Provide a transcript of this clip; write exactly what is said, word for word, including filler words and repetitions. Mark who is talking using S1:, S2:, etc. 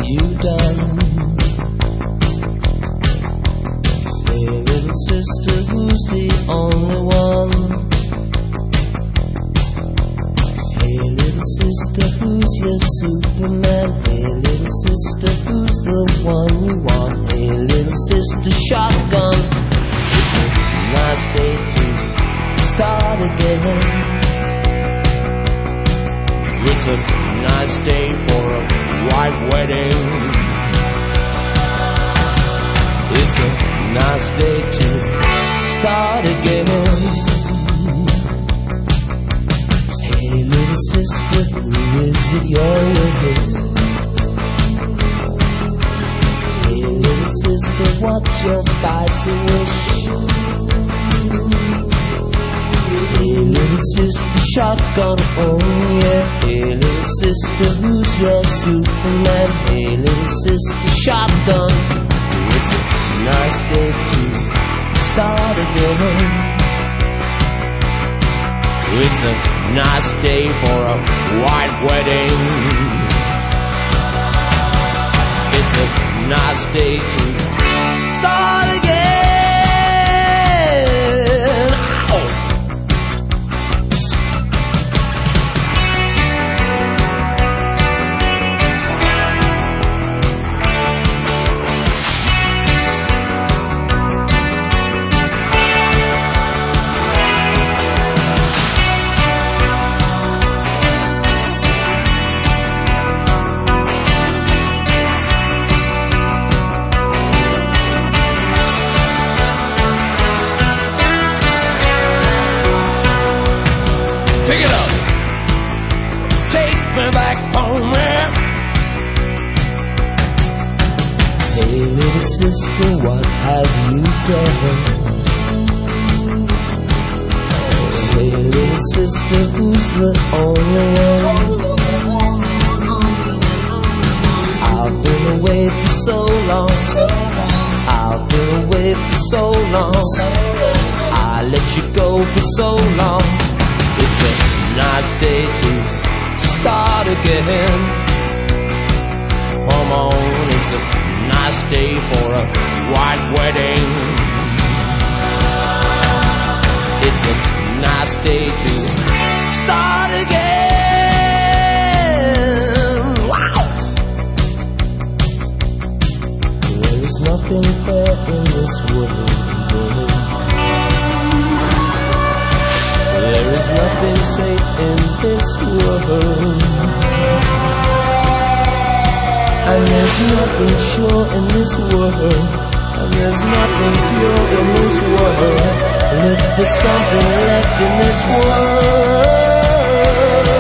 S1: you done? Hey little sister, who's the only one? Hey little sister, who's your Superman? Hey little sister, who's the one you want? Hey little sister, shotgun. It's a nice day to start again. It's a nice day for a white wedding. It's a nice day to start again. Hey little sister, who is it you're with? Hey little sister, what's your spicy wish? Hey little sister, shotgun, oh yeah. Hey little sister, who's your Superman? Hey little sister, shotgun. It's a nice day to start again. It's a nice day for a white wedding. It's a nice day to start again. Ow! Pick it up, take me back home, man. Hey little sister, what have you done? Hey little sister, who's the only one? I've been away for so long. I've been away for so long. I let you go for so long. It's a nice day to start again. Come on, it's a nice day for a white wedding. It's a nice day to start again. Wow! There is nothing fair in this world. There is nothing safe in this world. And there's nothing sure in this world. And there's nothing pure in this world. Look for something left in this world.